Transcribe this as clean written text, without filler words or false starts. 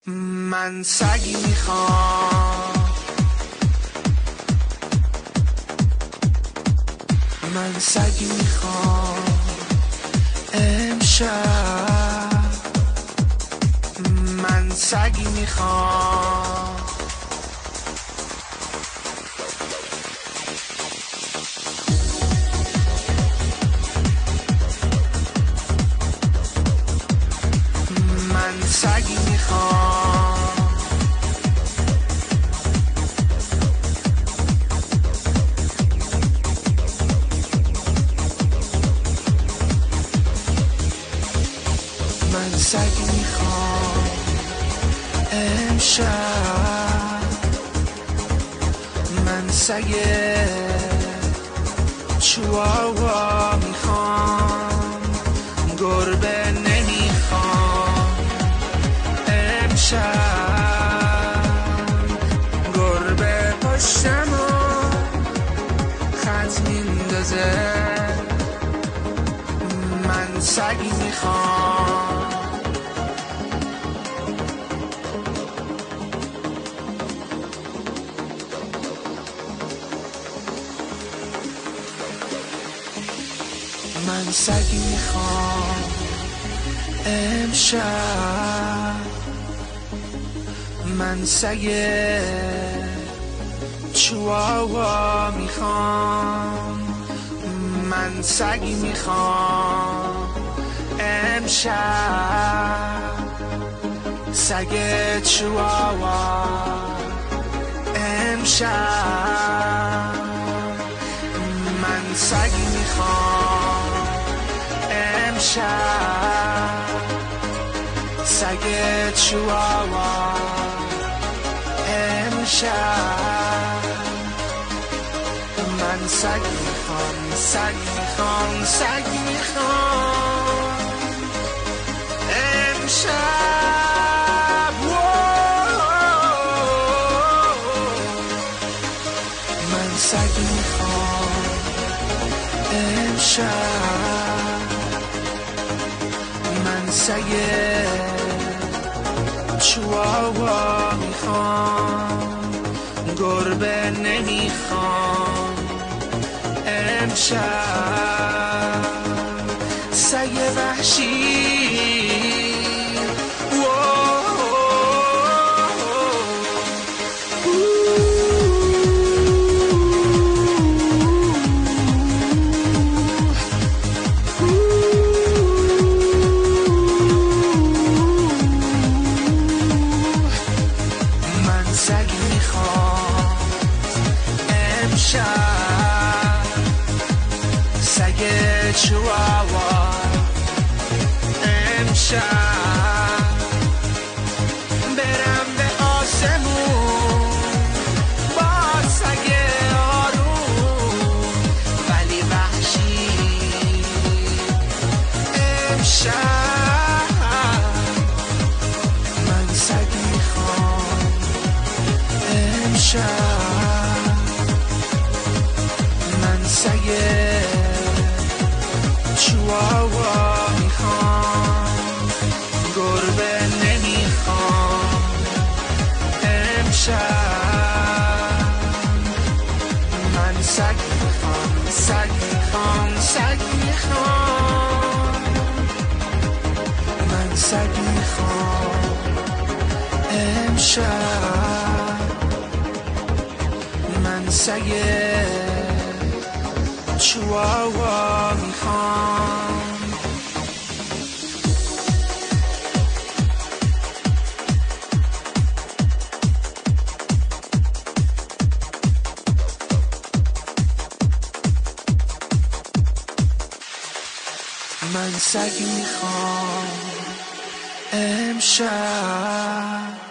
من سگی میخوام، من سگی میخوام امشب، من سگی میخوام. من سگی میخوام، من سگی میخوام امشب، من سگ چواوا میخوام، گربه نمیخوام امشب، گربه پشتمو خط میندازه. من سگی میخوام، من سگی میخوام امشب، من سگ چواوا میخوام، من سگی میخوام امشب، سگ چواوا امشب، من سگی میخوام امشب، سگ چواوا امشب، من سگ میخوام، سگ میخوام، سگ میخوام امشب. من سگ میخوام امشب، من سگ چواوا میخوام، گربه نمیخوام امشب، سگ وحشی من سگی میخوام امشب، سگ چواوا امشب، برم به آسمون با سگ آروم ولی وحشی امشب. من سگ میخوام امشب، من سگ چواوا میخوام، گربه نمیخوام امشب، من سگ میخوام، سگ میخوام، سگ میخوام، من سگ میخوام امشب، من سگ چواوا میخوام. من سگ میخوام امشب.